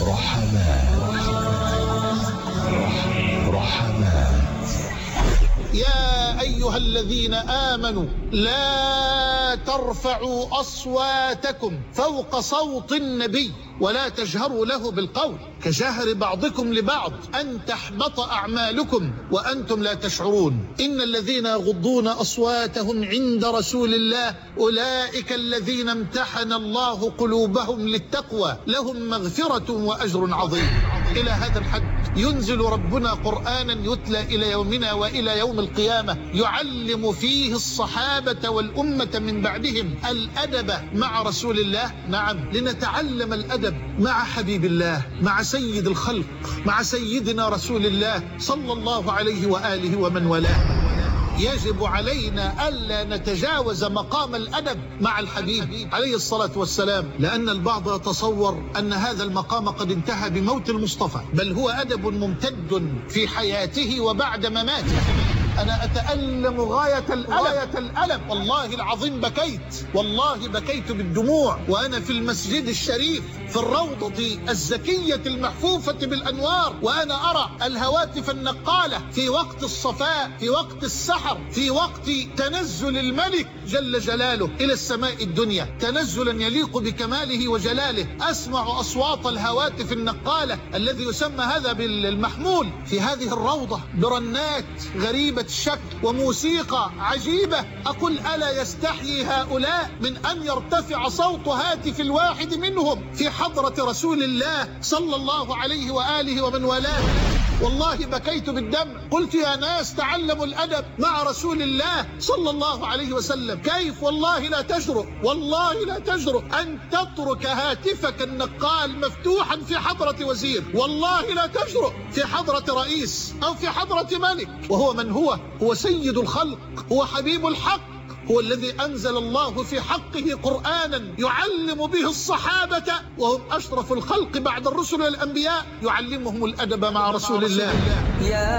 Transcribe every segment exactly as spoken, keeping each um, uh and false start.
رحمات رحمات يا أيها الذين آمنوا لا ترفعوا أصواتكم فوق صوت النبي ولا تجهروا له بالقول كجهر بعضكم لبعض أن تحبط أعمالكم وأنتم لا تشعرون. إن الذين يغضون أصواتهم عند رسول الله أولئك الذين امتحن الله قلوبهم للتقوى لهم مغفرة وأجر عظيم. إلى هذا الحد ينزل ربنا قرآنا يتلى إلى يومنا وإلى يوم القيامة يعلم فيه الصحابة والأمة من بعدهم الأدب مع رسول الله. نعم، لنتعلم الأدب مع حبيب الله، مع سيد الخلق، مع سيدنا رسول الله صلى الله عليه وآله ومن والاه. يجب علينا ألا نتجاوز مقام الأدب مع الحبيب عليه الصلاة والسلام، لأن البعض يتصور أن هذا المقام قد انتهى بموت المصطفى، بل هو أدب ممتد في حياته وبعد مماته. أنا أتألم غاية الألم, غاية الألم. والله العظيم بكيت، والله بكيت بالدموع وأنا في المسجد الشريف في الروضة الزكية المحفوفة بالأنوار، وأنا أرى الهواتف النقالة في وقت الصفاء، في وقت السحر، في وقت تنزل الملك جل جلاله إلى السماء الدنيا تنزلا يليق بكماله وجلاله. أسمع أصوات الهواتف النقالة الذي يسمى هذا بالمحمول في هذه الروضة برنات غريبة الشكل وموسيقى عجيبة. أقول ألا يستحيي هؤلاء من أن يرتفع صوت هاتف الواحد منهم في حضرة رسول الله صلى الله عليه وآله ومن والاه. والله بكيت بالدمع، قلت يا ناس تعلموا الأدب مع رسول الله صلى الله عليه وسلم. كيف والله لا تجرؤ، والله لا تجرؤ أن تترك هاتفك النقال مفتوحا في حضرة وزير، والله لا تجرؤ في حضرة رئيس أو في حضرة ملك. وهو من هو؟ هو سيد الخلق، هو حبيب الحق، هو الذي أنزل الله في حقه قرآنا يعلم به الصحابة وهم أشرف الخلق بعد الرسل والأنبياء، يعلمهم الأدب مع رسول الله. يا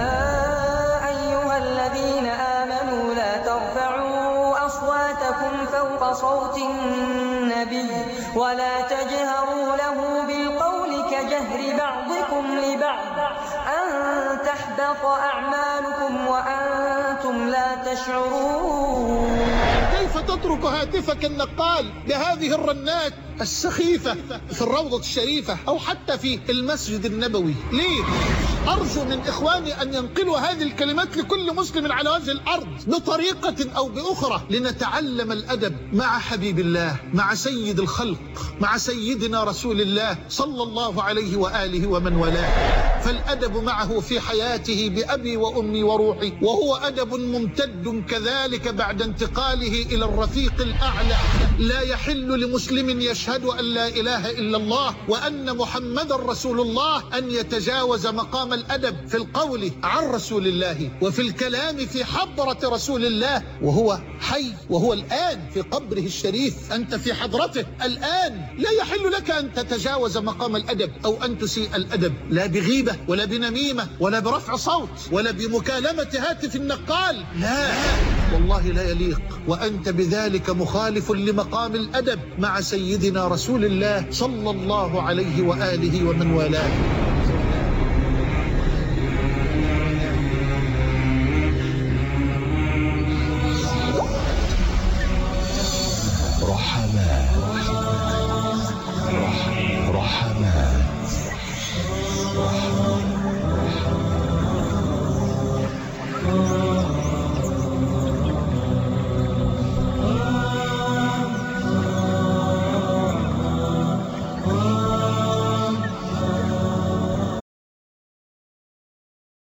أيها الذين آمنوا لا ترفعوا أصواتكم فوق صوت النبي ولا تجهروا له بالقول كجهر بعضكم لبعض أن تحبط أعمالكم وأنتم لا تشعرون. كيف تترك هاتفك النقال بهذه الرنات السخيفة في الروضة الشريفة أو حتى في المسجد النبوي؟ ليه؟ أرجو من إخواني أن ينقلوا هذه الكلمات لكل مسلم على وجه الأرض بطريقة أو بأخرى لنتعلم الأدب مع حبيب الله، مع سيد الخلق، مع سيدنا رسول الله صلى الله عليه وآله ومن والاه. فالأدب معه في حياته بأبي وأمي وروحي، وهو أدب ممتد كذلك بعد انتقاله إلى الرفيق الأعلى. لا يحل لمسلم يشهد أن لا إله إلا الله وأن محمد رسول الله أن يتجاوز مقام الأدب في القول عن رسول الله وفي الكلام في حضرة رسول الله وهو حي، وهو الآن في قبره الشريف، أنت في حضرته الآن. لا يحل لك أن تتجاوز مقام الأدب أو أن تسيء الأدب، لا بغيبة ولا بنميمة ولا برفع صوت ولا بمكالمة هاتف النقال، لا والله لا يليق، وأنت بذلك مخالف لمقام الأدب مع سيدنا رسول الله صلى الله عليه وآله ومن والاه. رحمات رحمات